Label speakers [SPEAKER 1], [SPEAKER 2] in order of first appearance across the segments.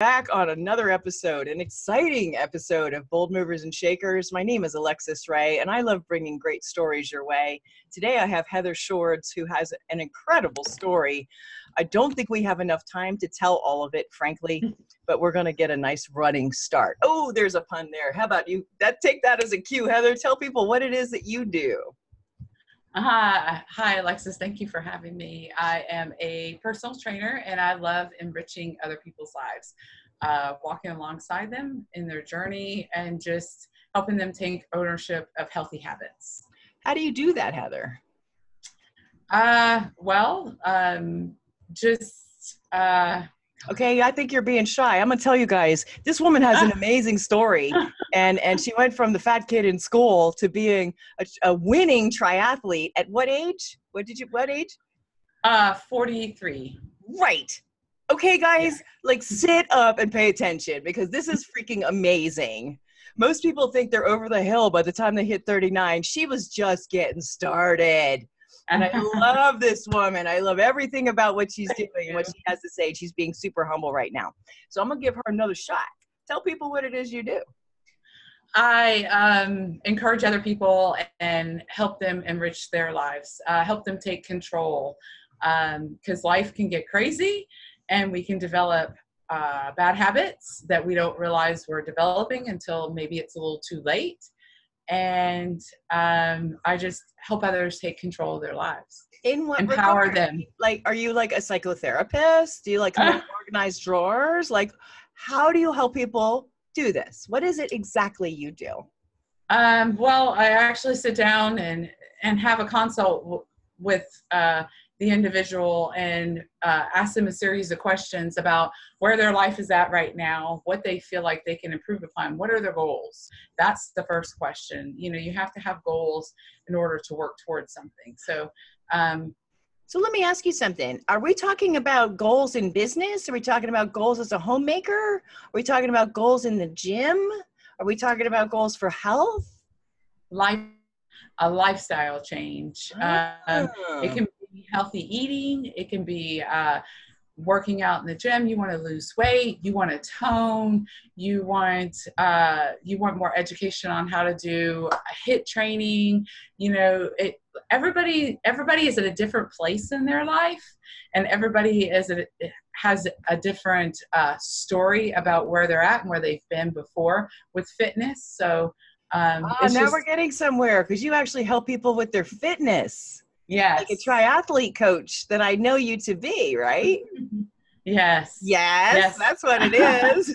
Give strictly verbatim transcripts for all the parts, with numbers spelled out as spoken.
[SPEAKER 1] back on another episode, an exciting episode of Bold Movers and Shakers. My name is Alexis Ray, and I love bringing great stories your way. Today I have Heather Shords, who has an incredible story. I don't think we have enough time to tell all of it, frankly, but we're going to get a nice running start. Oh, there's a pun there. How about you? That take that as a cue, Heather. Tell people what it is that you do.
[SPEAKER 2] Hi, hi, Alexis. Thank you for having me. I am a personal trainer, and I love enriching other people's lives, uh, walking alongside them in their journey and just helping them take ownership of healthy habits.
[SPEAKER 1] How do you do that, Heather?
[SPEAKER 2] Uh, well, um, just... Uh,
[SPEAKER 1] Okay, I think you're being shy. I'm gonna tell you guys, this woman has an amazing story, and and she went from the fat kid in school to being a, a winning triathlete. At what age? What did you? What age?
[SPEAKER 2] Uh, forty-three.
[SPEAKER 1] Right. Okay, guys,
[SPEAKER 2] Yeah.
[SPEAKER 1] like sit up and pay attention because this is freaking amazing. Most people think they're over the hill by the time they hit thirty-nine. She was just getting started. And I love this woman. I love everything about what she's doing, what she has to say. She's being super humble right now. So I'm going to give her another shot. Tell people what it is you do.
[SPEAKER 2] I um, encourage other people and help them enrich their lives, uh, help them take control, because um, life can get crazy and we can develop uh, bad habits that we don't realize we're developing until maybe it's a little too late. And um, I just help others take control of their lives.
[SPEAKER 1] In what
[SPEAKER 2] Empower
[SPEAKER 1] regard?
[SPEAKER 2] them.
[SPEAKER 1] Like, are you like a psychotherapist? Do you like come up with organized drawers? Like, how do you help people do this? What is it exactly you do?
[SPEAKER 2] Um, well, I actually sit down and, and have a consult w- with uh, the individual and uh, ask them a series of questions about where their life is at right now, what they feel like they can improve upon, what are their goals? That's the first question. You know, you have to have goals in order to work towards something. So, um,
[SPEAKER 1] so let me ask you something. Are we talking about goals in business? Are we talking about goals as a homemaker? Are we talking about goals in the gym? Are we talking about goals for health?
[SPEAKER 2] Life, a lifestyle change.
[SPEAKER 1] Oh.
[SPEAKER 2] Um, it can be healthy eating. It can be uh, working out in the gym. You want to lose weight. You want to tone. You want uh, you want more education on how to do HIIT training. You know, it. Everybody everybody is at a different place in their life, and everybody is a, has a different uh, story about where they're at and where they've been before with fitness. So um,
[SPEAKER 1] Ah,
[SPEAKER 2] it's
[SPEAKER 1] now
[SPEAKER 2] just,
[SPEAKER 1] we're getting somewhere because you actually help people with their fitness.
[SPEAKER 2] yes,
[SPEAKER 1] Like a triathlete coach that I know you to be, right?
[SPEAKER 2] Yes.
[SPEAKER 1] Yes,
[SPEAKER 2] Yes.
[SPEAKER 1] that's what it is.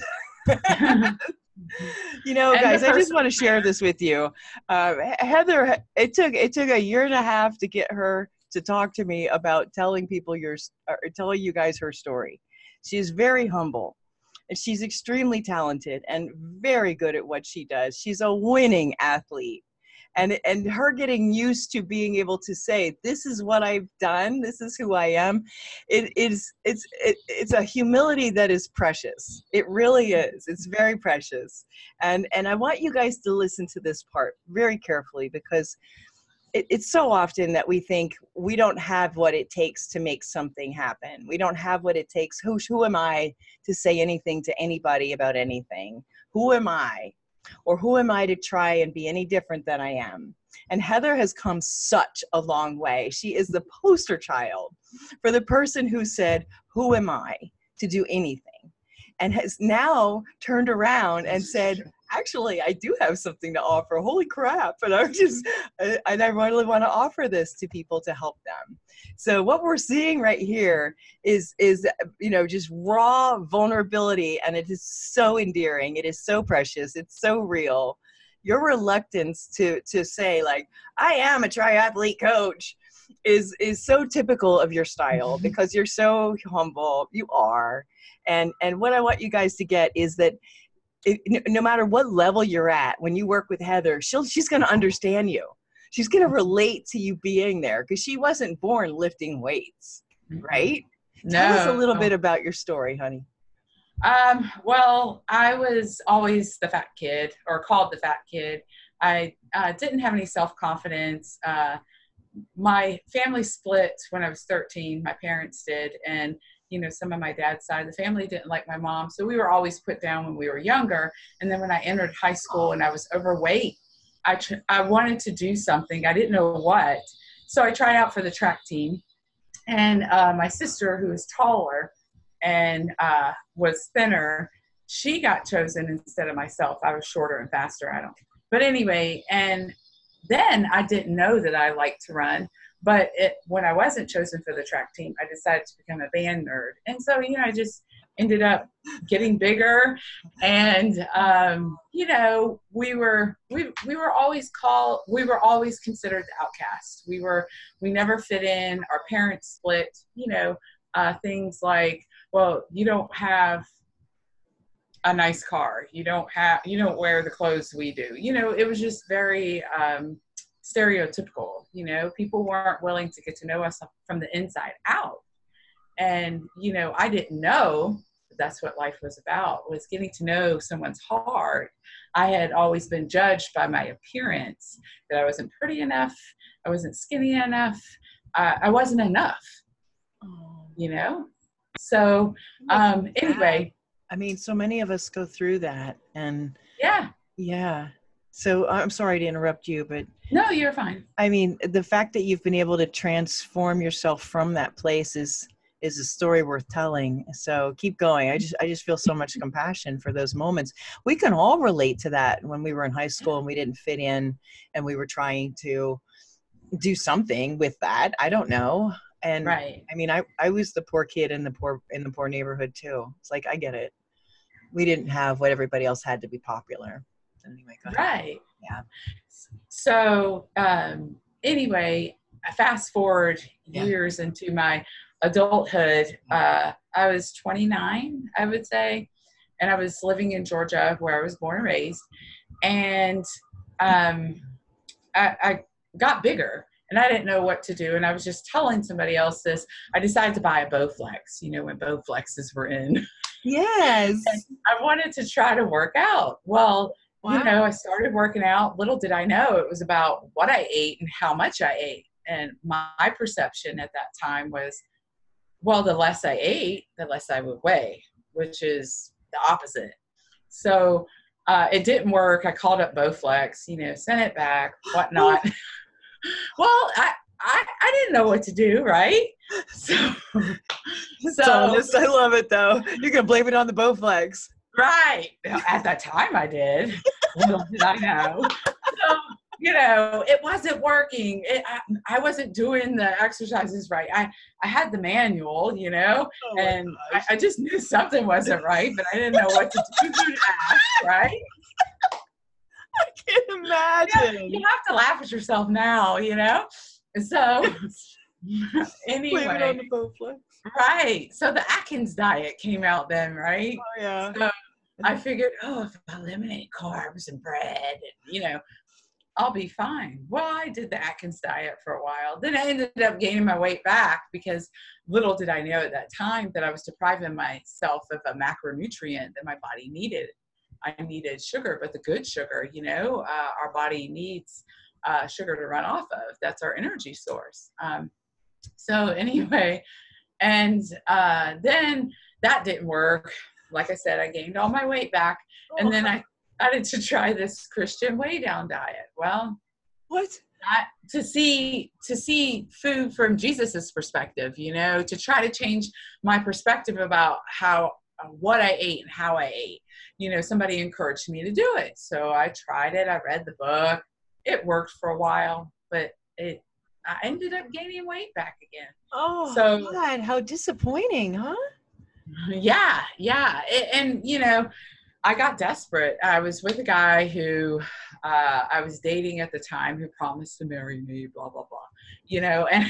[SPEAKER 1] You know,
[SPEAKER 2] And
[SPEAKER 1] guys, I just
[SPEAKER 2] person-
[SPEAKER 1] want to share this with you. Uh, Heather, it took it took a year and a half to get her to talk to me about telling people your or telling you guys her story. She is very humble, and she's extremely talented and very good at what she does. She's a winning athlete. And and her getting used to being able to say, this is what I've done, this is who I am, it is it's it, it's a humility that is precious. It really is. It's very precious. And and I want you guys to listen to this part very carefully because it, it's so often that we think we don't have what it takes to make something happen. We don't have what it takes. Who who am I to say anything to anybody about anything? Who am I? Or who am I to try and be any different than I am? And Heather has come such a long way. She is the poster child for the person who said, who am I to do anything? And has now turned around and said, actually, I do have something to offer. Holy crap. And I just, and I really want to offer this to people to help them. So what we're seeing right here is, is, you know, just raw vulnerability. And it is so endearing. It is so precious. It's so real. Your reluctance to, to say like, I am a triathlete coach is, is so typical of your style because you're so humble. You are. And, and what I want you guys to get is that it, no matter what level you're at, when you work with Heather, she'll, she's going to understand you. She's going to relate to you being there because she wasn't born lifting weights, right?
[SPEAKER 2] No.
[SPEAKER 1] Tell us a little bit about your story, honey.
[SPEAKER 2] Um, well, I was always the fat kid or called the fat kid. I uh, didn't have any self-confidence. Uh, my family split when I was thirteen. My parents did. And you know, some of my dad's side of the family didn't like my mom. So we were always put down when we were younger. And then when I entered high school and I was overweight, I, tr- I wanted to do something. I didn't know what. So I tried out for the track team. And uh, my sister, who is taller and uh, was thinner, she got chosen instead of myself. I was shorter and faster. I don't. But anyway, and then I didn't know that I liked to run. But it, when I wasn't chosen for the track team, I decided to become a band nerd. And so, you know, I just ended up getting bigger. And, um, you know, we were, we, we were always called, we were always considered the outcast. We were, we never fit in. Our parents split, you know, uh, things like, well, you don't have a nice car. You don't have, you don't wear the clothes we do. You know, it was just very, um, stereotypical. You know, people weren't willing to get to know us from the inside out. And, you know, I didn't know that that's what life was about, was getting to know someone's heart. I had always been judged by my appearance, that I wasn't pretty enough, I wasn't skinny enough, uh, I wasn't enough,
[SPEAKER 1] Oh,
[SPEAKER 2] you know? So um, anyway.
[SPEAKER 1] I mean, so many of us go through that. And
[SPEAKER 2] yeah.
[SPEAKER 1] Yeah. So I'm sorry to interrupt you, but
[SPEAKER 2] no, you're fine.
[SPEAKER 1] I mean, the fact that you've been able to transform yourself from that place is is a story worth telling. So keep going. I just I just feel so much compassion for those moments. We can all relate to that when we were in high school and we didn't fit in and we were trying to do something with that. I don't know. And
[SPEAKER 2] right.
[SPEAKER 1] I mean, I, I was the poor kid in the poor in the poor neighborhood too. It's like, I get it. We didn't have what everybody else had to be popular. Anyway, go ahead.
[SPEAKER 2] Right.
[SPEAKER 1] Yeah.
[SPEAKER 2] So um, anyway, I fast forward
[SPEAKER 1] Yeah.
[SPEAKER 2] years into my adulthood. Uh, I was twenty-nine, I would say, and I was living in Georgia, where I was born and raised. And um, I, I got bigger, and I didn't know what to do. And I was just telling somebody else this. I decided to buy a Bowflex, you know, when Bowflexes were in.
[SPEAKER 1] Yes.
[SPEAKER 2] And I wanted to try to work out. Well, wow. You know, I started working out. Little did I know it was about what I ate and how much I ate. And my, my perception at that time was, well, the less I ate, the less I would weigh, which is the opposite. So uh, it didn't work. I called up Bowflex, you know, sent it back, whatnot. Well, I, I, I didn't know what to do, right? So,
[SPEAKER 1] so honest. I love it, though. You're going to blame it on the Bowflex.
[SPEAKER 2] Right. At that time I did. Little did I know. So, you know, it wasn't working. It, I, I wasn't doing the exercises right. I, I had the manual, you know, oh and I, I just knew something wasn't right, but I didn't know what to do to ask, right?
[SPEAKER 1] I can't imagine.
[SPEAKER 2] You, know, you have to laugh at yourself now, you know? So anyway.
[SPEAKER 1] Blame it on the Bowflex.
[SPEAKER 2] Right. So the Atkins diet came out then, right?
[SPEAKER 1] Oh, yeah.
[SPEAKER 2] So I figured, oh, if I eliminate carbs and bread, and, you know, I'll be fine. Well, I did the Atkins diet for a while. Then I ended up gaining my weight back because little did I know at that time that I was depriving myself of a macronutrient that my body needed. I needed sugar, but the good sugar, you know, uh, our body needs uh, sugar to run off of. That's our energy source. Um, so anyway, and uh, then that didn't work. Like I said, I gained all my weight back. And then I started to try this Christian weigh down diet. Well,
[SPEAKER 1] what?
[SPEAKER 2] Not to see, to see food from Jesus's perspective, you know, to try to change my perspective about how, uh, what I ate and how I ate. You know, somebody encouraged me to do it. So I tried it. I read the book. It worked for a while, but it, I ended up gaining weight back again.
[SPEAKER 1] Oh,
[SPEAKER 2] so,
[SPEAKER 1] God, how disappointing, huh?
[SPEAKER 2] Yeah, yeah. It, and, you know, I got desperate. I was with a guy who uh, I was dating at the time who promised to marry me, blah, blah, blah. You know, and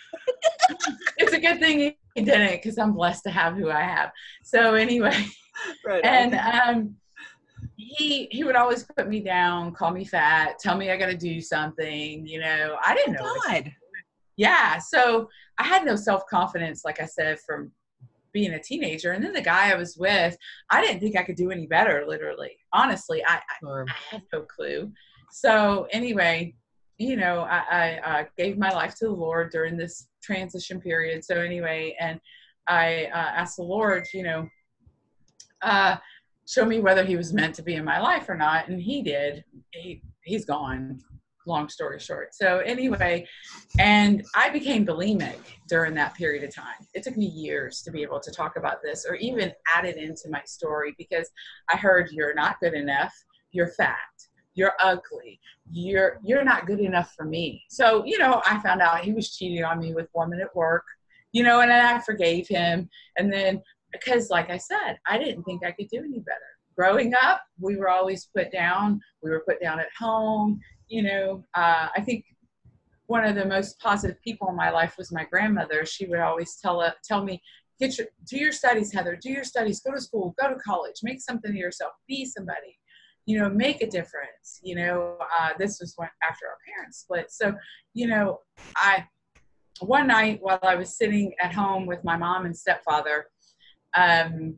[SPEAKER 2] it's a good thing he didn't because I'm blessed to have who I have. So anyway, right and um, he he would always put me down, call me fat, tell me I got to do something. You know, I didn't
[SPEAKER 1] oh,
[SPEAKER 2] know.
[SPEAKER 1] God.
[SPEAKER 2] Yeah, so I had no self-confidence, like I said, from being a teenager. And then the guy I was with, I didn't think I could do any better, literally. Honestly, I, I, I had no clue. So anyway, you know, I, I, I gave my life to the Lord during this transition period. So anyway, and I uh, asked the Lord, you know, uh, show me whether he was meant to be in my life or not. And he did. He, he's gone, long story short. So anyway, and I became bulimic during that period of time. It took me years to be able to talk about this or even add it into my story, because I heard, you're not good enough, you're fat, you're ugly, you're you're not good enough for me. So, you know, I found out he was cheating on me with women at work, you know, and then I forgave him. And then, because like I said, I didn't think I could do any better. Growing up, we were always put down. We were put down at home. You know, uh, I think one of the most positive people in my life was my grandmother. She would always tell uh, tell me, get your, do your studies, Heather, do your studies, go to school, go to college, make something of yourself, be somebody, you know, make a difference. You know, uh, this was when, after our parents split. So, you know, I, one night while I was sitting at home with my mom and stepfather, um,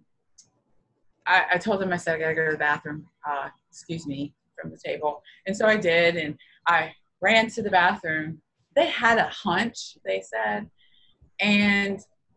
[SPEAKER 2] I, I told them, I said, I gotta go to the bathroom, uh, excuse me, from the table. And so I did, and I ran to the bathroom. They had a hunch, they said, and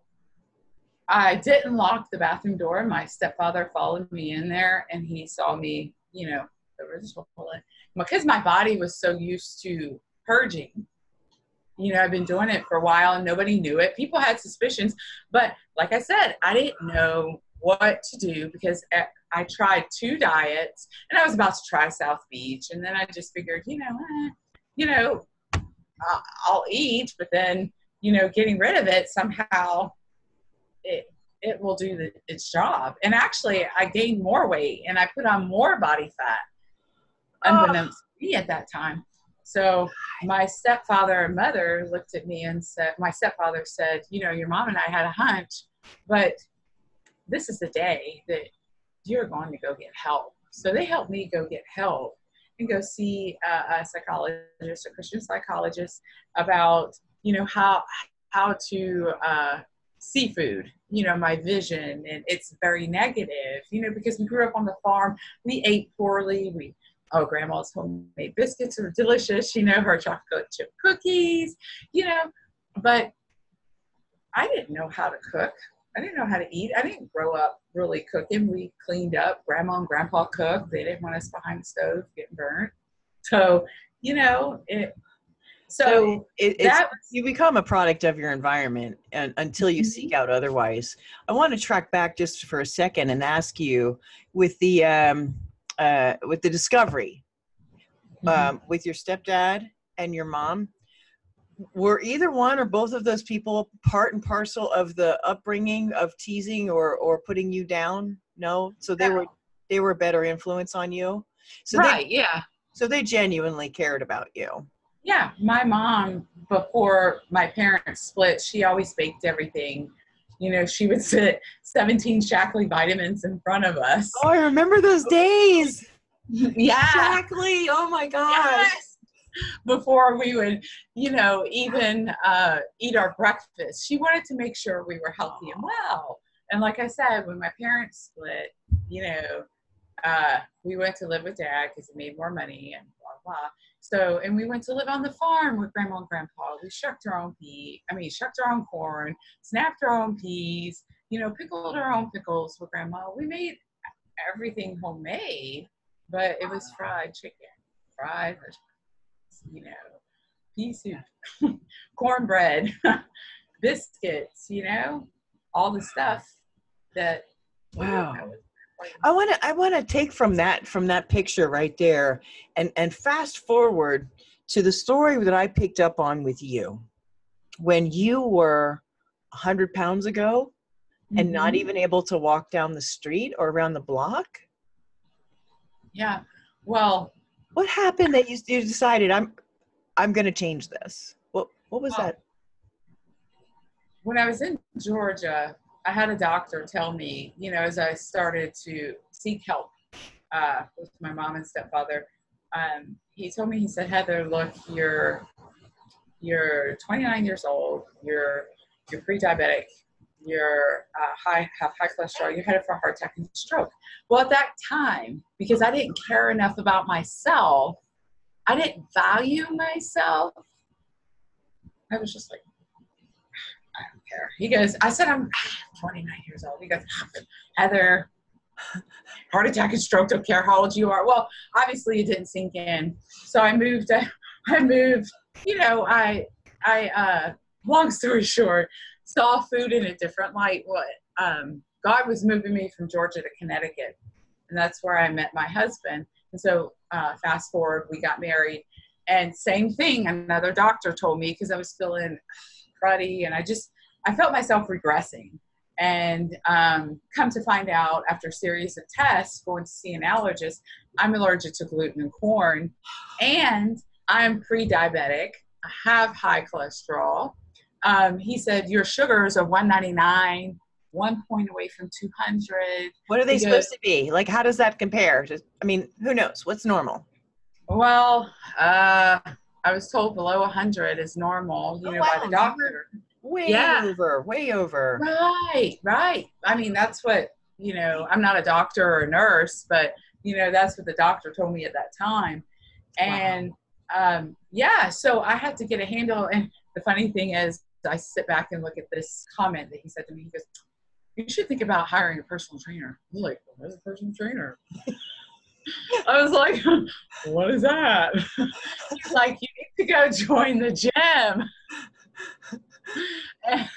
[SPEAKER 2] I didn't lock the bathroom door. My stepfather followed me in there, and he saw me, you know, because my body was so used to purging. You know, I've been doing it for a while and nobody knew it. People had suspicions, but like I said, I didn't know what to do, because I tried two diets, and I was about to try South Beach. And then I just figured, you know, eh, you know, I'll eat, but then, you know, getting rid of it somehow, it, it will do the, its job. And actually I gained more weight and I put on more body fat, unbeknownst to me at that time. So my stepfather and mother looked at me and said, my stepfather said, you know, your mom and I had a hunch, but this is the day that you're going to go get help. So they helped me go get help and go see a, a psychologist, a Christian psychologist, about, you know, how, how to uh, see food, you know, my vision. And it's very negative, you know, because we grew up on the farm, we ate poorly. We, oh, grandma's homemade biscuits are delicious, you know, her chocolate chip cookies, you know, but I didn't know how to cook. I didn't know how to eat. I didn't grow up really cooking. We cleaned up. Grandma and grandpa cooked. They didn't want us behind the stove getting burnt. So, you know, it, so,
[SPEAKER 1] so it, it's,
[SPEAKER 2] that was,
[SPEAKER 1] you become a product of your environment, and until you mm-hmm. seek out otherwise. I want to track back just for a second and ask you, with the, um, uh, with the discovery, mm-hmm. um, with your stepdad and your mom, were either one or both of those people part and parcel of the upbringing of teasing or, or putting you down? No. So they no. were, they were a better influence on you. So
[SPEAKER 2] right.
[SPEAKER 1] They,
[SPEAKER 2] yeah.
[SPEAKER 1] So they genuinely cared about you.
[SPEAKER 2] Yeah. My mom, before my parents split, she always baked everything. You know, she would sit seventeen Shaklee vitamins in front of us.
[SPEAKER 1] Oh, I remember those days.
[SPEAKER 2] Yeah.
[SPEAKER 1] Shaklee. Oh my gosh.
[SPEAKER 2] Yes. Before we would, you know, even uh, eat our breakfast. She wanted to make sure we were healthy and well. And like I said, when my parents split, you know, uh, we went to live with Dad because he made more money and blah, blah. So, and we went to live on the farm with Grandma and Grandpa. We shucked our own pea. I mean, shucked our own corn, snapped our own peas, you know, pickled our own pickles with Grandma. We made everything homemade, but it was fried chicken, fried vegetables. You know, pea soup, cornbread, biscuits, you know, all the stuff that.
[SPEAKER 1] Wow. I want to, I want to take from that, from that picture right there and, and fast forward to the story that I picked up on with you when you were a hundred pounds ago mm-hmm. and not even able to walk down the street or around the block.
[SPEAKER 2] Yeah. Well,
[SPEAKER 1] what happened that you, you decided I'm, I'm going to change this? What, what was well, that?
[SPEAKER 2] When I was in Georgia, I had a doctor tell me, you know, as I started to seek help uh, with my mom and stepfather, um, he told me, he said, Heather, look, you're, you're twenty-nine years old. You're, you're pre-diabetic. You're uh, high, have high cholesterol. You're headed for a heart attack and stroke. Well, at that time, because I didn't care enough about myself, I didn't value myself. I was just like, I don't care. He goes, I said, I'm twenty-nine years old. He goes, Heather, heart attack and stroke don't care how old you are. Well, obviously it didn't sink in. So I moved, I moved, you know, I, I, uh, long story short, saw food in a different light. What, um, God was moving me from Georgia to Connecticut, and that's where I met my husband. And so, uh, fast forward, we got married, and same thing. Another doctor told me, because I was feeling cruddy, and I just, I felt myself regressing. And um, come to find out after a series of tests, going to see an allergist, I'm allergic to gluten and corn, and I'm pre-diabetic. I have high cholesterol. Um, he said, your sugars are one ninety-nine, one point away from two hundred.
[SPEAKER 1] What are they
[SPEAKER 2] He
[SPEAKER 1] supposed
[SPEAKER 2] goes,
[SPEAKER 1] to be? Like, how does that compare? Just, I mean, who knows? What's normal?
[SPEAKER 2] well, uh, I was told below one hundred is normal, you
[SPEAKER 1] Oh,
[SPEAKER 2] know,
[SPEAKER 1] wow.
[SPEAKER 2] by the doctor.
[SPEAKER 1] Way
[SPEAKER 2] Yeah.
[SPEAKER 1] over, way over.
[SPEAKER 2] Right, right. I mean, that's what, you know, I'm not a doctor or a nurse, but, you know, that's what the doctor told me at that time. And, wow. um, yeah, so I had to get a handle. And the funny thing is, I sit back and look at this comment that he said to me. He goes, you should think about hiring a personal trainer. I'm like, what is a personal trainer? I was like, what is that? He's like, you need to go join the gym. and,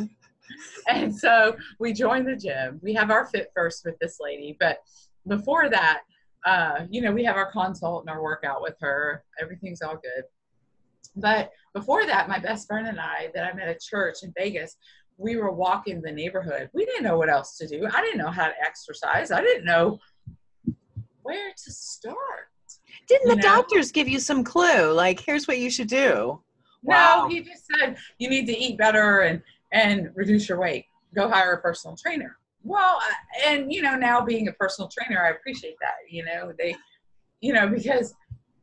[SPEAKER 2] and so we joined the gym. We have our Fit First with this lady. But before that, uh, you know, we have our consult and our workout with her. Everything's all good. But before that, my best friend and I that I met at church in Vegas, we were walking the neighborhood. We didn't know what else to do. I didn't know how to exercise. I didn't know where to start.
[SPEAKER 1] Didn't
[SPEAKER 2] you
[SPEAKER 1] the
[SPEAKER 2] know?
[SPEAKER 1] doctors give you some clue? Like, here's what you should do.
[SPEAKER 2] No,
[SPEAKER 1] Wow.
[SPEAKER 2] he just said, you need to eat better and, and reduce your weight. Go hire a personal trainer. Well, and, you know, now being a personal trainer, I appreciate that, you know, they, you know, because,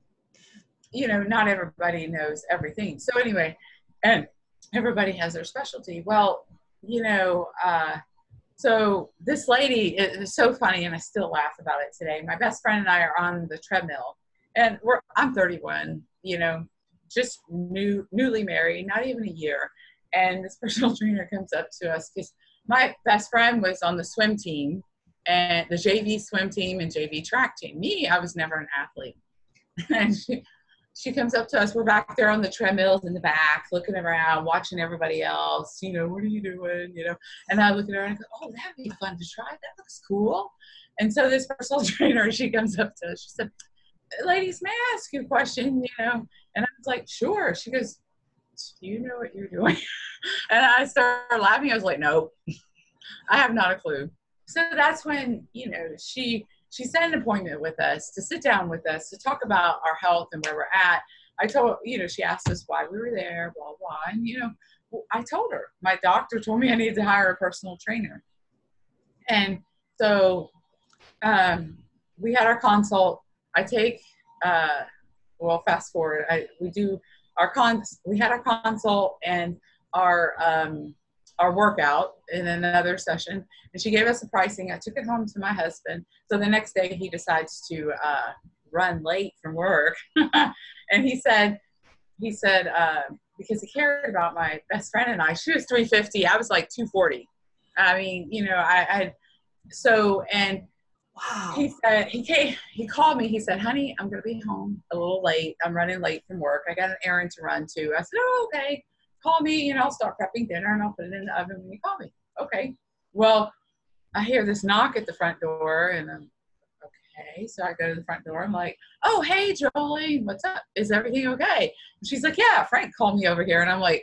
[SPEAKER 2] you know, not everybody knows everything. So anyway, and everybody has their specialty. Well, you know, uh, so this lady is so funny, and I still laugh about it today. My best friend and I are on the treadmill, and we're, I'm thirty-one, you know, just new, newly married, not even a year. And this personal trainer comes up to us because my best friend was on the swim team, and the J V swim team and J V track team. Me, I was never an athlete. And she, she comes up to us. We're back there on the treadmills in the back, looking around, watching everybody else. You know, what are you doing? You know, and I look at her and I go, oh, that'd be fun to try. That looks cool. And so this personal trainer, she comes up to us. She said, ladies, may I ask you a question? You know, and I was like, sure. She goes, do you know what you're doing? And I started laughing. I was like, no, I have not a clue. So that's when, you know, she she set an appointment with us to sit down with us to talk about our health and where we're at. I told, you know, she asked us why we were there, blah, blah. And, you know, I told her, my doctor told me I needed to hire a personal trainer. And so um, we had our consult. I take, uh, well, fast forward, I, we do our cons, we had our consult and our, um, our workout in another session, and she gave us the pricing. I took it home to my husband. So the next day he decides to uh, run late from work. And he said, he said, uh, because he cared about my best friend and I, she was three fifty. I was like two forty. I mean, you know, I, I, so, and wow. He said, he came, he called me. He said, honey, I'm going to be home a little late. I'm running late from work. I got an errand to run to. I said, oh, okay. Call me, you know, I'll start prepping dinner and I'll put it in the oven when you call me. Okay. Well, I hear this knock at the front door and I'm, okay. So I go to the front door. I'm like, oh, hey, Jolie, what's up? Is everything okay? And she's like, yeah, Frank called me over here. And I'm like,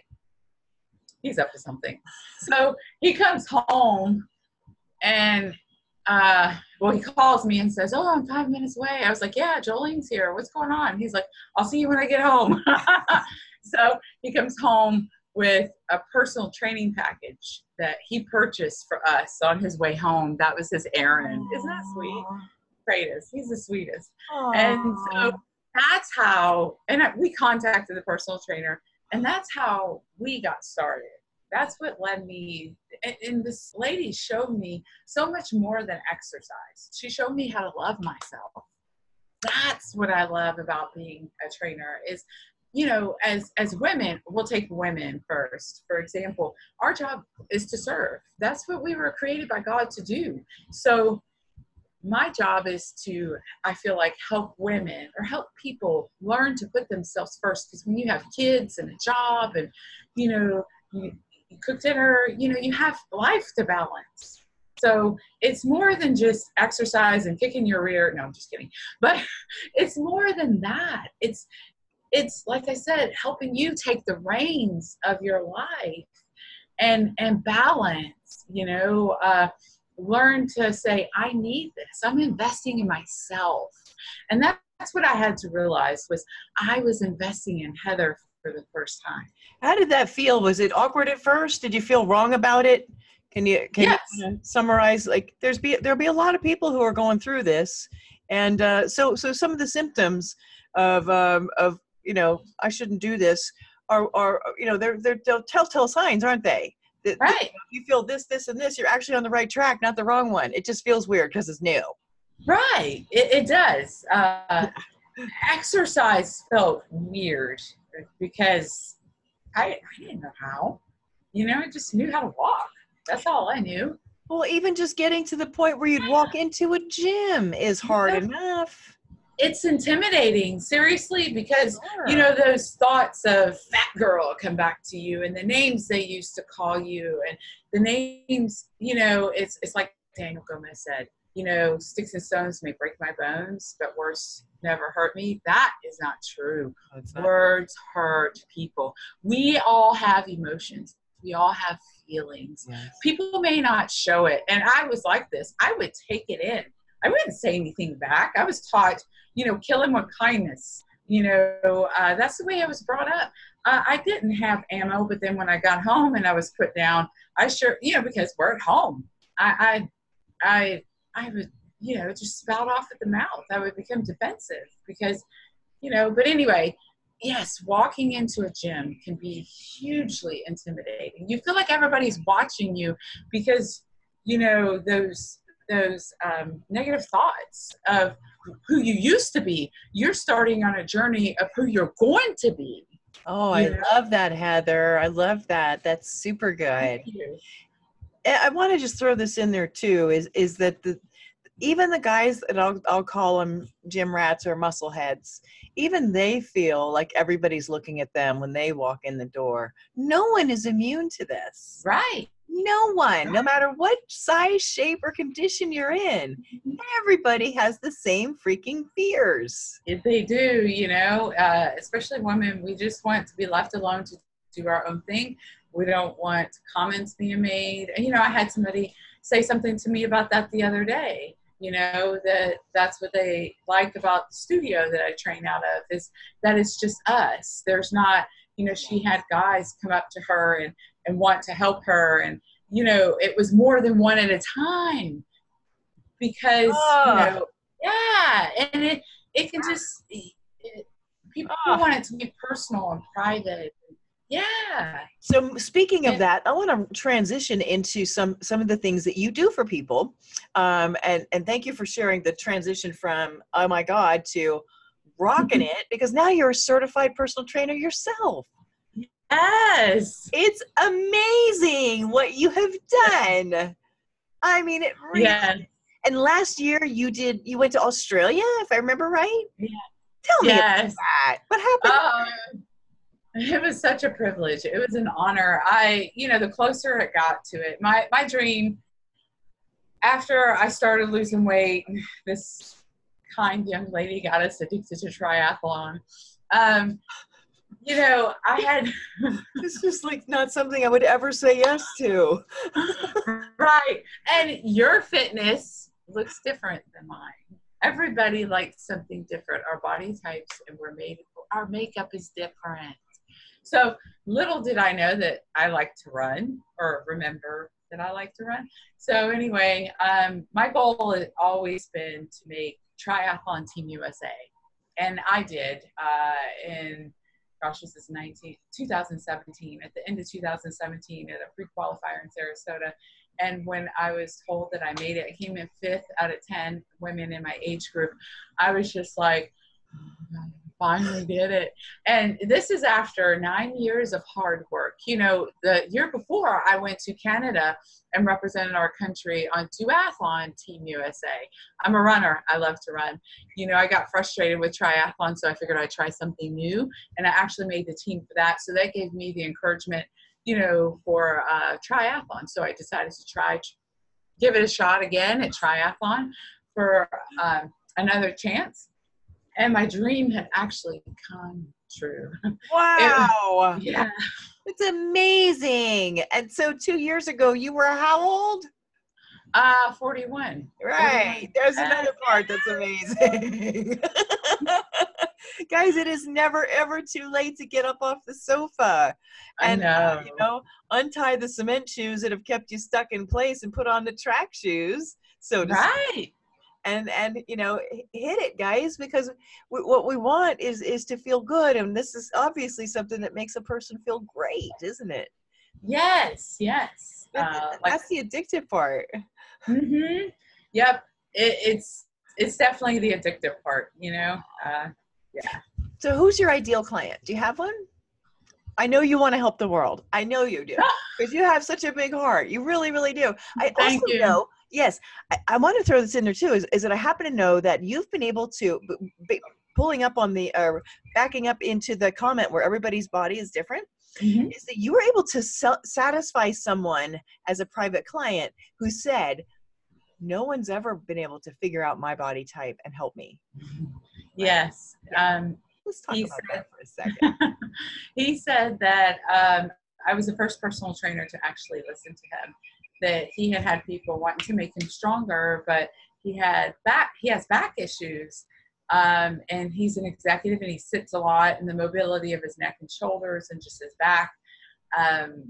[SPEAKER 2] he's up to something. So he comes home and, uh, well, he calls me and says, oh, I'm five minutes away. I was like, yeah, Jolene's here. What's going on? He's like, I'll see you when I get home. So he comes home with a personal training package that he purchased for us on his way home. That was his errand. Aww. Isn't that sweet? Greatest. He's the sweetest. Aww. And so that's how, and we contacted the personal trainer, and that's how we got started. That's what led me, and, and this lady showed me so much more than exercise. She showed me how to love myself. That's what I love about being a trainer is you know, as as women, we'll take women first. For example, our job is to serve. That's what we were created by God to do. So my job is to, I feel like, help women or help people learn to put themselves first. Because when you have kids and a job and, you know, you, you cook dinner, you know, you have life to balance. So it's more than just exercise and kicking your rear. No, I'm just kidding. But it's more than that. It's, it's like I said, helping you take the reins of your life and, and balance, you know, uh, learn to say, I need this. I'm investing in myself. And that, that's what I had to realize was I was investing in Heather for the first time.
[SPEAKER 1] How did that feel? Was it awkward at first? Did you feel wrong about it? Can you can
[SPEAKER 2] Yes.
[SPEAKER 1] you summarize? Like, there's be there'll be a lot of people who are going through this, and uh, so so some of the symptoms of um, of you know, I shouldn't do this are are you know, they're they're, they're telltale signs, aren't they? That,
[SPEAKER 2] Right.
[SPEAKER 1] that if you feel this, this, and this, you're actually on the right track, not the wrong one. It just feels weird because it's new.
[SPEAKER 2] Right. It, it does. Uh, exercise felt weird because I, I didn't know how. You know, I just knew how to walk. That's all I knew.
[SPEAKER 1] Well, even just getting to the point where you'd walk into a gym is hard
[SPEAKER 2] Yeah.
[SPEAKER 1] enough.
[SPEAKER 2] It's intimidating, seriously, because,
[SPEAKER 1] Sure.
[SPEAKER 2] you know, those thoughts of fat girl come back to you and the names they used to call you and the names, you know, it's it's like Daniel Gomez said, you know, sticks and stones may break my bones, but words never hurt me. That is not true.
[SPEAKER 1] Not
[SPEAKER 2] Words hurt people. We all have emotions. We all have feelings.
[SPEAKER 1] yes.
[SPEAKER 2] People may not show it. And I was like this. I would take it in. I wouldn't say anything back. I was taught, you know, kill him with kindness. You know, uh, that's the way I was brought up. Uh, I didn't have ammo, but then when I got home and I was put down, I sure, you know, because we're at home, I, I, I, I would, you know, just spout off at the mouth. I would become defensive because, you know, but anyway, yes, walking into a gym can be hugely intimidating. You feel like everybody's watching you because, you know, those those um, negative thoughts of who you used to be. You're starting on a journey of who you're going to be.
[SPEAKER 1] Oh, I know? love that, Heather. I love that. That's super good.
[SPEAKER 2] Thank you.
[SPEAKER 1] I want to just throw this in there too, is is that the even the guys, and I'll, I'll call them gym rats or muscle heads, even they feel like everybody's looking at them when they walk in the door. No one is immune to this.
[SPEAKER 2] Right.
[SPEAKER 1] No one, no matter what size, shape, or condition you're in, everybody has the same freaking fears.
[SPEAKER 2] If they do, you know, uh, especially women, we just want to be left alone to do our own thing. We don't want comments being made. And, you know, I had somebody say something to me about that the other day, you know, that that's what they like about the studio that I train out of, is that it's just us. There's not, you know, she had guys come up to her and, and want to help her. And, you know, it was more than one at a time because, oh. you know, yeah. And it, it can just, it, people oh. want it to be personal and private. Yeah.
[SPEAKER 1] So speaking of that, I want to transition into some, some of the things that you do for people. Um, and, and thank you for sharing the transition from, oh my God, to rocking it, because now you're a certified personal trainer yourself.
[SPEAKER 2] Yes.
[SPEAKER 1] It's amazing what you have done. I mean, it really,
[SPEAKER 2] yeah.
[SPEAKER 1] And last year you did, you went to Australia, if I remember right?
[SPEAKER 2] Yeah.
[SPEAKER 1] Tell me
[SPEAKER 2] yes.
[SPEAKER 1] about that. What happened?
[SPEAKER 2] Um, it was such a privilege. It was an honor. I, you know, the closer it got to it, my, my dream, after I started losing weight, this kind young lady got us addicted to triathlon. Um, you know, I had...
[SPEAKER 1] It's just like not something I would ever say yes to.
[SPEAKER 2] Right. And your fitness looks different than mine. Everybody likes something different. Our body types, and we're made, our makeup is different. So little did I know that I like to run, or remember that I like to run. So anyway, um, my goal has always been to make Triathlon Team U S A. And I did uh, in, gosh, this is nineteen, two thousand seventeen, at the end of two thousand seventeen at a pre-qualifier in Sarasota. And when I was told that I made it, I came in fifth out of ten women in my age group. I was just like, oh, Finally did it. And this is after nine years of hard work. You know, the year before I went to Canada and represented our country on duathlon Team U S A. I'm a runner. I love to run. You know, I got frustrated with triathlon, so I figured I'd try something new. And I actually made the team for that. So that gave me the encouragement, you know, for uh, triathlon. So I decided to try, give it a shot again at triathlon for um, another chance. And my dream had actually come true.
[SPEAKER 1] Wow.
[SPEAKER 2] It, yeah.
[SPEAKER 1] It's amazing. And so two years ago, you were how old?
[SPEAKER 2] Uh, forty-one.
[SPEAKER 1] Right.
[SPEAKER 2] forty-one.
[SPEAKER 1] There's another part that's amazing. Guys, it is never, ever too late to get up off the sofa. And,
[SPEAKER 2] I know.
[SPEAKER 1] Uh, you know, untie the cement shoes that have kept you stuck in place and put on the track shoes. So to
[SPEAKER 2] right.
[SPEAKER 1] speak. And, and, you know, hit it, guys, because we, what we want is, is to feel good. And this is obviously something that makes a person feel great, isn't it?
[SPEAKER 2] Yes, yes.
[SPEAKER 1] Uh, that's like, the addictive part.
[SPEAKER 2] Mm-hmm. Yep. It, it's, it's definitely the addictive part, you know? Uh, yeah.
[SPEAKER 1] So who's your ideal client? Do you have one? I know you want to help the world. I know you do, because you have such a big heart. You really, really do. I
[SPEAKER 2] Thank
[SPEAKER 1] also
[SPEAKER 2] you.
[SPEAKER 1] know, yes, I, I want to throw this in there too, is, is that I happen to know that you've been able to, b- pulling up on the, uh, backing up into the comment where everybody's body is different, mm-hmm. is that you were able to sel- satisfy someone as a private client who said, no one's ever been able to figure out my body type and help me.
[SPEAKER 2] Yes.
[SPEAKER 1] Yeah.
[SPEAKER 2] Um,
[SPEAKER 1] Let's talk about
[SPEAKER 2] said,
[SPEAKER 1] that for a second.
[SPEAKER 2] He said that um, I was the first personal trainer to actually listen to him, that he had had people wanting to make him stronger, but he had back, he has back issues. Um, and he's an executive and he sits a lot, and the mobility of his neck and shoulders and just his back um,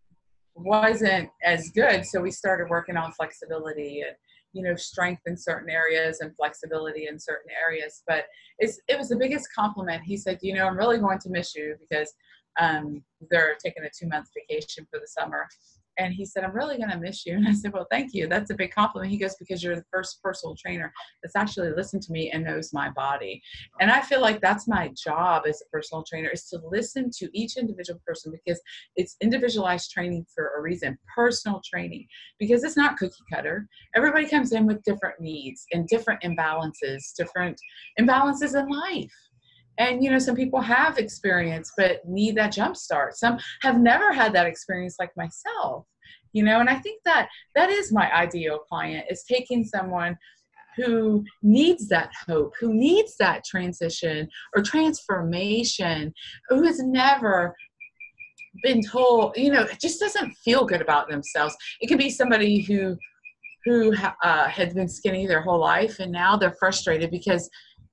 [SPEAKER 2] wasn't as good. So we started working on flexibility and, you know, strength in certain areas and flexibility in certain areas. But it's, it was the biggest compliment. He said, you know, I'm really going to miss you because um, they're taking a two month vacation for the summer. And he said, I'm really going to miss you. And I said, well, thank you. That's a big compliment. He goes, because you're the first personal trainer that's actually listened to me and knows my body. And I feel like that's my job as a personal trainer, is to listen to each individual person, because it's individualized training for a reason, personal training, because it's not cookie cutter. Everybody comes in with different needs and different imbalances, different imbalances in life. And, you know, some people have experience but need that jump start. Some have never had that experience, like myself, you know, and I think that that is my ideal client, is taking someone who needs that hope, who needs that transition or transformation, who has never been told, you know, it just doesn't feel good about themselves. It can be somebody who, who uh, had been skinny their whole life, and now they're frustrated because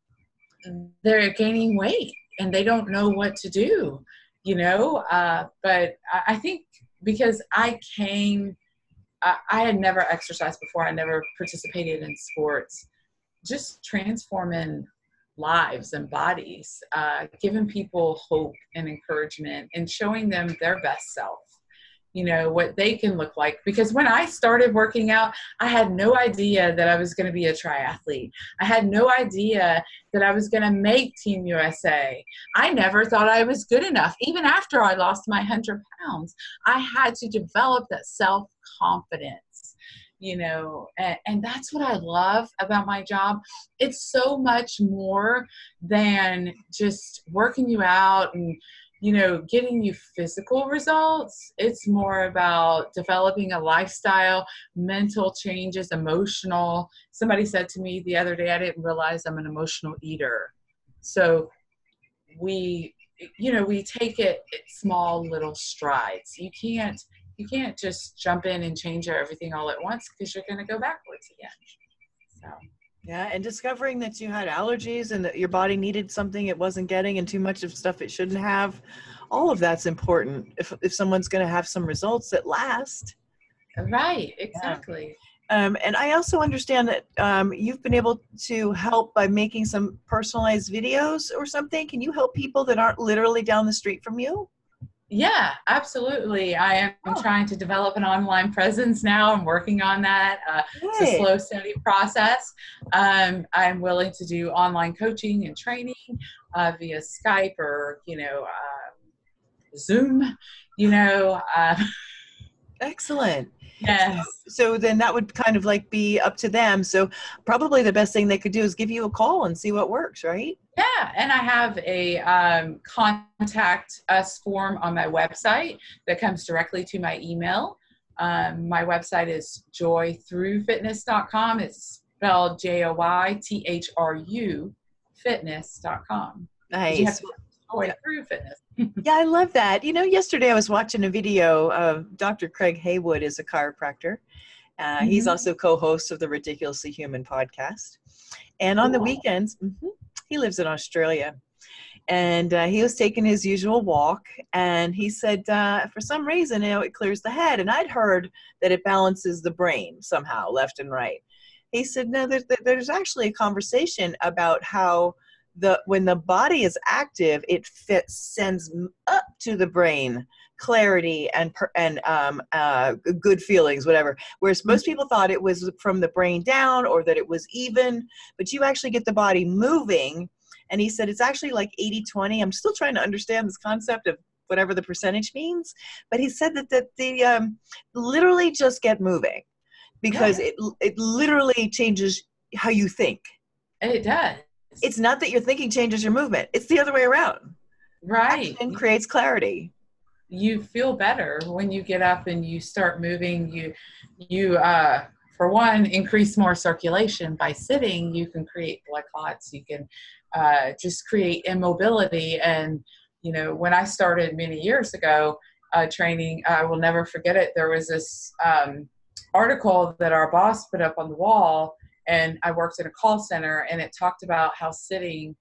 [SPEAKER 2] they're gaining weight and they don't know what to do, you know, uh, but I think because I came, I, I had never exercised before. I never participated in sports, just transforming lives and bodies, uh, giving people hope and encouragement and showing them their best self, you know, what they can look like. Because when I started working out, I had no idea that I was going to be a triathlete. I had no idea that I was going to make Team U S A. I never thought I was good enough. Even after I lost my one hundred pounds, I had to develop that self-confidence, you know, and, and that's what I love about my job. It's so much more than just working you out and, you know, getting you physical results. It's more about developing a lifestyle, mental changes, emotional. Somebody said to me the other day, I didn't realize I'm an emotional eater. So we, you know, we take it at small little strides. You can't, you can't just jump in and change everything all at once, because you're going to go backwards again. So.
[SPEAKER 1] Yeah, and discovering that you had allergies and that your body needed something it wasn't getting, and too much of stuff it shouldn't have. All of that's important if if someone's going to have some results that last.
[SPEAKER 2] Right, exactly.
[SPEAKER 1] Yeah. Um, and I also understand that um, you've been able to help by making some personalized videos or something. Can you help people that aren't literally down the street from you?
[SPEAKER 2] Yeah, absolutely. I am
[SPEAKER 1] Oh,
[SPEAKER 2] trying to develop an online presence now. I'm working on that. Uh, it's a
[SPEAKER 1] good.
[SPEAKER 2] slow, steady process. Um, I'm willing to do online coaching and training uh, via Skype or, you know, uh, Zoom, you know. Uh,
[SPEAKER 1] Excellent. So,
[SPEAKER 2] yes.
[SPEAKER 1] so then that would kind of like be up to them. So probably the best thing they could do is give you a call and see what works, right?
[SPEAKER 2] Yeah, and I have a um, contact us form on my website that comes directly to my email. Um, my website is joy through fitness dot com. It's spelled J O Y T H R U fitness dot com. Because you have
[SPEAKER 1] Nice.
[SPEAKER 2] to joy
[SPEAKER 1] Yeah.
[SPEAKER 2] through fitness.
[SPEAKER 1] Yeah, I love that. You know, yesterday I was watching a video of Doctor Craig Haywood is a chiropractor. Uh, he's
[SPEAKER 2] Mm-hmm.
[SPEAKER 1] also co-host of the Ridiculously Human podcast. And on the
[SPEAKER 2] Cool.
[SPEAKER 1] weekends, mhm, he lives in Australia. And uh, he was taking his usual walk, and he said, uh, for some reason, you know, it clears the head. And I'd heard that it balances the brain somehow, left and right. He said, no, there's, there's actually a conversation about how the when the body is active, it fits, sends up to the brain clarity and and um, uh, good feelings, whatever. Whereas most people thought it was from the brain down or that it was even, but you actually get the body moving. And he said it's actually like eighty twenty. I'm still trying to understand this concept of whatever the percentage means. But he said that, that the um, literally just get moving because
[SPEAKER 2] Yeah,
[SPEAKER 1] it it literally changes how you think.
[SPEAKER 2] it does.
[SPEAKER 1] It's not that your thinking changes your movement. It's the other way around.
[SPEAKER 2] Right.
[SPEAKER 1] Action creates clarity.
[SPEAKER 2] You feel better when you get up and you start moving. You, you, uh, for one, increase more circulation by sitting. You can create blood clots. You can uh, just create immobility. And, you know, when I started many years ago uh, training, I will never forget it. There was this um, article that our boss put up on the wall, and I worked in a call center, and it talked about how sitting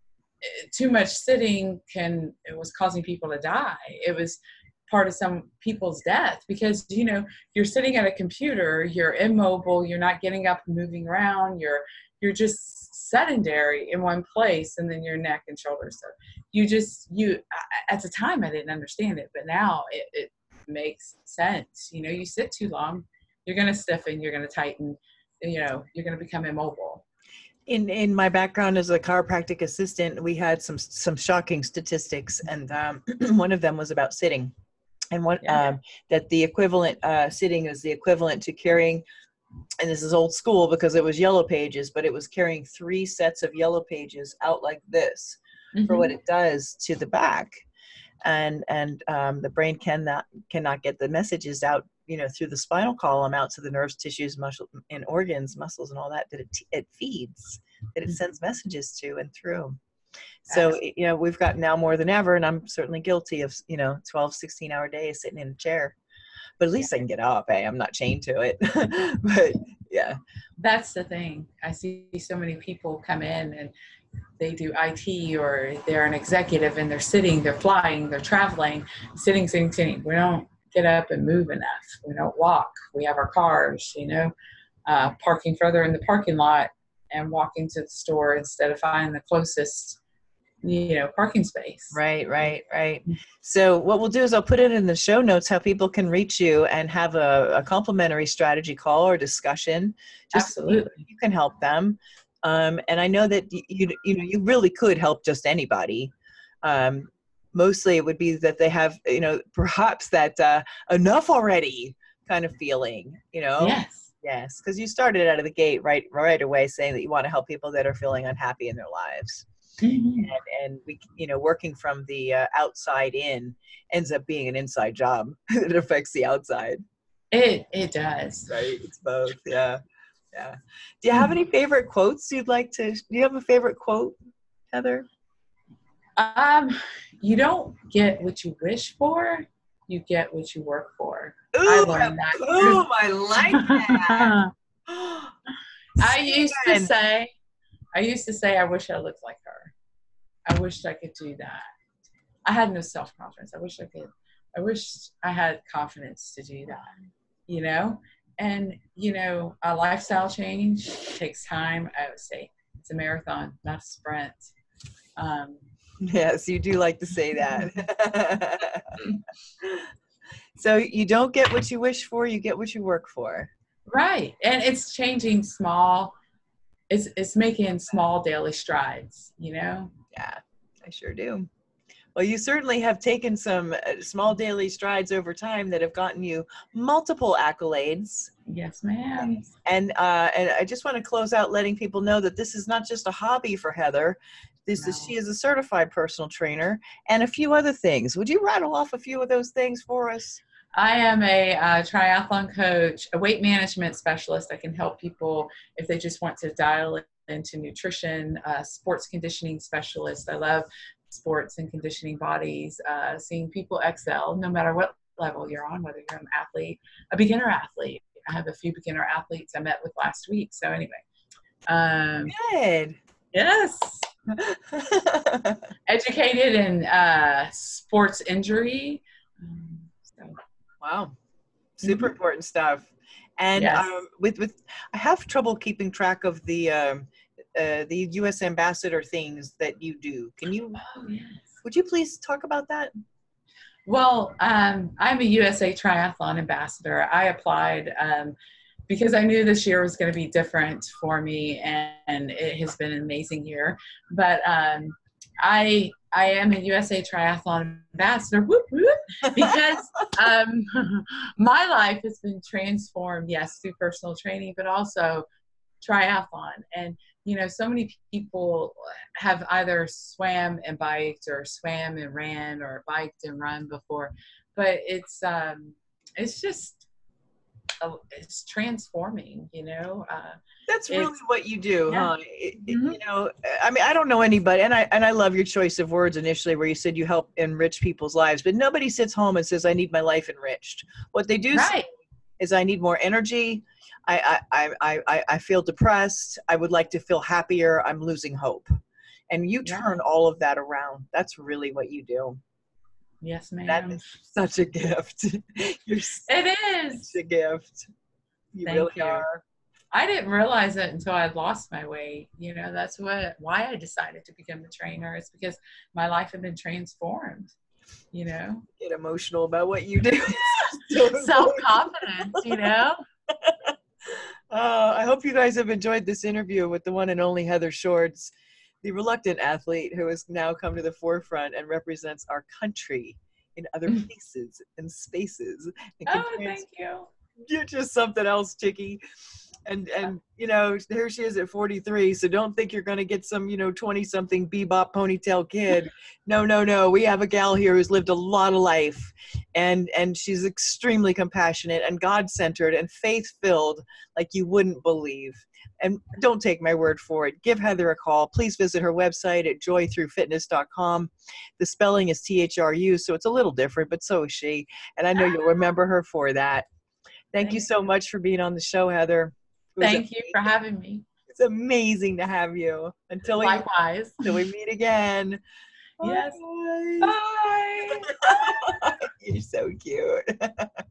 [SPEAKER 2] too much sitting can it was causing people to die. It was part of some people's death because you know you're sitting at a computer, you're immobile, you're not getting up and moving around, you're you're just sedentary in one place, and then your neck and shoulders. So you just you at the time I didn't understand it, but now it, it makes sense. You know, you sit too long, you're going to stiffen, you're going to tighten, you know, you're going to become immobile.
[SPEAKER 1] In in my background as a chiropractic assistant, we had some some shocking statistics, and um, one of them was about sitting, and one
[SPEAKER 2] Yeah.
[SPEAKER 1] um, that the equivalent uh, sitting is the equivalent to carrying, and this is old school because it was yellow pages, but it was carrying three sets of yellow pages out like this for what
[SPEAKER 2] Mm-hmm.
[SPEAKER 1] it does to the back, and and um, the brain cannot cannot get the messages out, you know, through the spinal column out to the nerves, tissues, muscle, and organs, muscles, and all that that it, it feeds, that it sends messages to and through. So,
[SPEAKER 2] Excellent.
[SPEAKER 1] you know, we've got now more than ever, and I'm certainly guilty of, you know, twelve, sixteen hour days sitting in a chair, but at
[SPEAKER 2] Yeah.
[SPEAKER 1] least I can get up. Eh? I'm not chained to it. But yeah.
[SPEAKER 2] That's the thing. I see so many people come in and they do I T or they're an executive and they're sitting, they're flying, they're traveling, sitting, sitting, sitting. We don't get up and move enough. We don't walk. We have our cars, you know, uh, parking further in the parking lot and walking to the store instead of finding the closest, you know, parking space.
[SPEAKER 1] Right, right, right. So what we'll do is I'll put it in the show notes how people can reach you and have a, a complimentary strategy call or discussion. Just so you,
[SPEAKER 2] Absolutely.
[SPEAKER 1] you can help them. Um, and I know that you, you you know you really could help just anybody. Um, mostly it would be that they have, you know, perhaps that uh, enough already kind of feeling, you know.
[SPEAKER 2] Yes.
[SPEAKER 1] Yes, because you started out of the gate right right away saying that you want to help people that are feeling unhappy in their lives.
[SPEAKER 2] Mm-hmm.
[SPEAKER 1] And, and we, you know, working from the uh, outside in ends up being an inside job that affects the outside.
[SPEAKER 2] It, it does.
[SPEAKER 1] Right? It's both. Yeah. Yeah. Do you have any favorite quotes you'd like to, do you have a favorite quote, Heather?
[SPEAKER 2] Um, you don't get what you wish for, you get what you work for.
[SPEAKER 1] Ooh,
[SPEAKER 2] I learned that.
[SPEAKER 1] boom, I like that.
[SPEAKER 2] I used to
[SPEAKER 1] Stan.
[SPEAKER 2] say, I used to say, I wish I looked like her. I wished I could do that. I had no self-confidence. I wish I could, I wished I had confidence to do that, you know? And, you know, a lifestyle change takes time. I would say it's a marathon, not a sprint. Um,
[SPEAKER 1] Yes, you do like to say that. So you don't get what you wish for, you get what you work for.
[SPEAKER 2] Right. And it's changing small, it's, it's making small daily strides, you know?
[SPEAKER 1] Yeah, I sure do. Well, you certainly have taken some uh, small daily strides over time that have gotten you multiple accolades.
[SPEAKER 2] Yes, ma'am.
[SPEAKER 1] And uh, and I just want to close out letting people know that this is not just a hobby for Heather. This
[SPEAKER 2] No.
[SPEAKER 1] is she is a certified personal trainer and a few other things. Would you rattle off a few of those things for us?
[SPEAKER 2] I am a uh, triathlon coach, a weight management specialist. I can help people if they just want to dial into nutrition, uh, sports conditioning specialist. I love sports and conditioning bodies, uh, seeing people excel no matter what level you're on, whether you're an athlete, a beginner athlete. I have a few beginner athletes I met with last week. So anyway. Um,
[SPEAKER 1] Good.
[SPEAKER 2] yes. Educated in uh, sports injury. Um, so.
[SPEAKER 1] Wow. Super
[SPEAKER 2] Mm-hmm.
[SPEAKER 1] important stuff. And
[SPEAKER 2] Yes.
[SPEAKER 1] um, with, with, I have trouble keeping track of the, um, uh, the U S ambassador things that you do. Can you,
[SPEAKER 2] Oh, yes.
[SPEAKER 1] would you please talk about that?
[SPEAKER 2] Well, um, I'm a U S A Triathlon ambassador. I applied um, because I knew this year was going to be different for me, and, and it has been an amazing year. But um, I I am a U S A Triathlon ambassador whoop, whoop, because um, my life has been transformed, yes, through personal training, but also triathlon. And you know, so many people have either swam and biked or swam and ran or biked and run before, but it's um, it's just uh, it's transforming, you know. Uh,
[SPEAKER 1] That's really
[SPEAKER 2] it's,
[SPEAKER 1] what you do,
[SPEAKER 2] yeah.
[SPEAKER 1] huh? It, it,
[SPEAKER 2] Mm-hmm.
[SPEAKER 1] you know, I mean, I don't know anybody, and I and I love your choice of words initially, where you said you help enrich people's lives, but nobody sits home and says, "I need my life enriched." What they do say
[SPEAKER 2] Right.
[SPEAKER 1] is, "I need more energy. I I I I I feel depressed. I would like to feel happier. I'm losing hope." And you
[SPEAKER 2] Yeah.
[SPEAKER 1] turn all of that around. That's really what you do.
[SPEAKER 2] Yes, ma'am.
[SPEAKER 1] That is such a gift. You're
[SPEAKER 2] It is.
[SPEAKER 1] such a gift. You
[SPEAKER 2] Thank
[SPEAKER 1] really
[SPEAKER 2] you.
[SPEAKER 1] are.
[SPEAKER 2] I didn't realize it until I'd lost my weight. You know, that's what why I decided to become a trainer. It's because my life had been transformed. You know,
[SPEAKER 1] Get emotional about what you do.
[SPEAKER 2] self-confidence. You know.
[SPEAKER 1] Uh, I hope you guys have enjoyed this interview with the one and only Heather Shorts, the reluctant athlete who has now come to the forefront and represents our country in other places and spaces. And
[SPEAKER 2] Oh,
[SPEAKER 1] trans-
[SPEAKER 2] thank you.
[SPEAKER 1] You're just something else, Chickie. And, and you know, here she is at forty-three, so don't think you're going to get some, you know, twenty-something bebop ponytail kid. No, no, no. We have a gal here who's lived a lot of life, and and she's extremely compassionate and God-centered and faith-filled like you wouldn't believe. And don't take my word for it. Give Heather a call. Please visit her website at joy through fitness dot com. The spelling is T H R U, so it's a little different, but so is she. And I know you'll remember her for that. Thank, Thank you so you. much for being on the show, Heather.
[SPEAKER 2] Thank
[SPEAKER 1] amazing.
[SPEAKER 2] you for having me.
[SPEAKER 1] It's amazing to have you. Until
[SPEAKER 2] Likewise.
[SPEAKER 1] we, until we meet again.
[SPEAKER 2] Yes.
[SPEAKER 1] Bye.
[SPEAKER 2] Bye.
[SPEAKER 1] You're so cute.